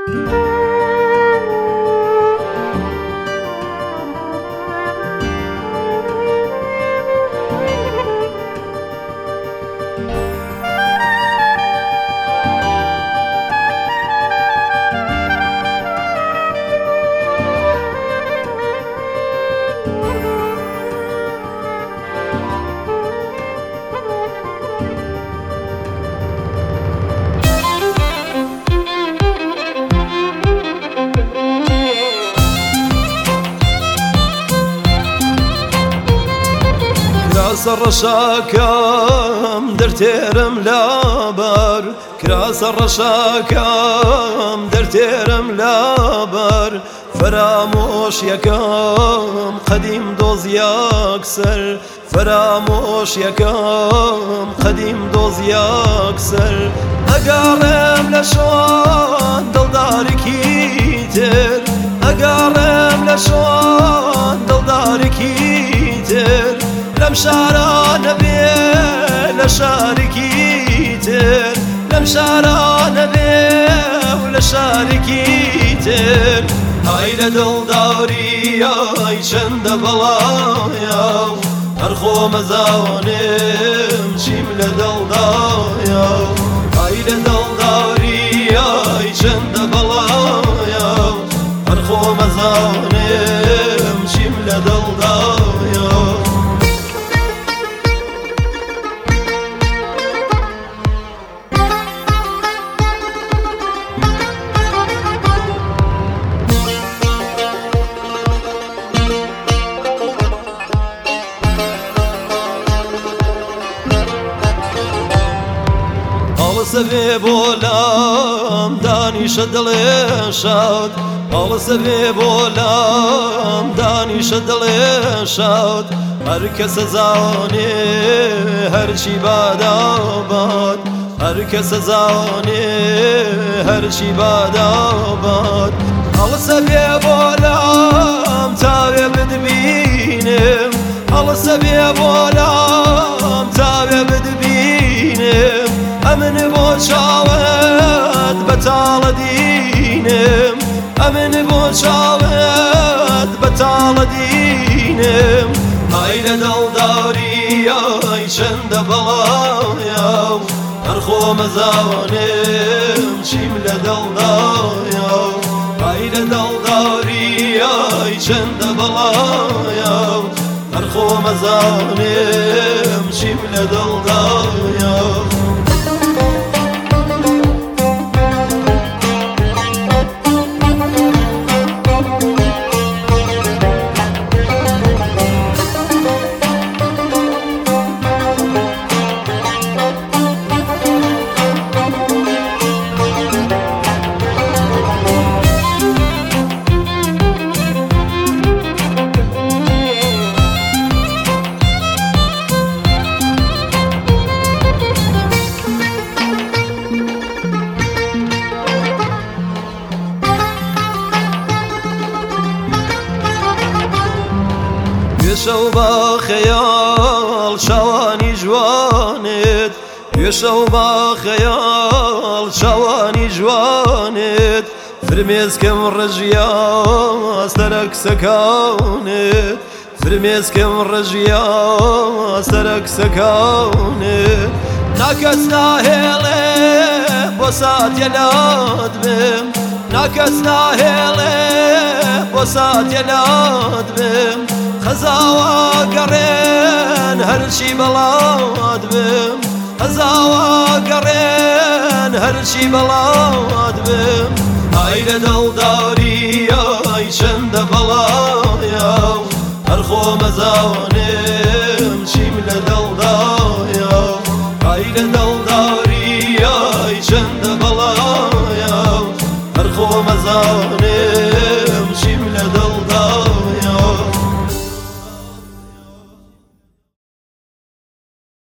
کراسە ڕەشاکەم دەرتێرم لابەر کراسە ڕەشاکەم دەرتێرم لابەر فرامۆش یەکەم قەدیم دۆزیاک سەر فرامۆش یەکەم قەدیم دۆزیاک سەر ئەگەڕێم لە شۆن دڵدارێکی تر ئەگەڕێم لە شۆن دڵدارێکی تر لەم شارانە بێ لە شارێکی تر لەم شارانە بێ و لە شارێکی تر ئای لە دڵداری ئای چەندە بەڵایە هەر خۆمەزانم چیم لە دڵدایە ئای لە دڵداری ئای چەندە بەڵایە هەر خۆمەزانم چیم لە دڵدایە هەڵسەبێ بۆلام دانیشە دڵێ شاد هەڵسەبێ بۆلام دانیشە دڵێ شاد هەر کەسە زانێ هەرچی باداباد هەر کەسە زانێ هەرچی باداباد هەڵسەبێ بۆلام تاوێ بدبینم هەڵسەبێ بۆلام تاوێ بدبینم ئەمن بۆ چاوت بەتاڵە دینم ئەمن بۆ چاوت بەتاڵە دینم ئای لە دڵداری ئای چەندە بەڵایە هەر خۆمەزانم چیم لە دڵدایە ئای لە دڵداری ئای چەندە بەڵایە هەر خۆمەزانم چیم لە دڵدایە پێشەو بە خەیاڵ شەوانی جوانت پێشەو بە خەیاڵ شەوانی جوانت فرمێسکەم ڕژیا سەرە کسەکانت فرمێسکەم ڕژیا سەرە کسەکانت ناکەس ناهێڵێ بۆ ساتێ لات بم ناکەس ناهێڵێ بۆ ساتێ لات بم خەزاوە گەڕێن هەرچی بەڵات بم خەزاوە گەڕێن هەرچی بەڵات بم ئای لە دڵداری ئای چەندە بەڵایە هەر خۆمەزانم چیم لە دڵدایە ئای لە دڵداری ئای چەندە بەڵایە هەر خۆمەزانم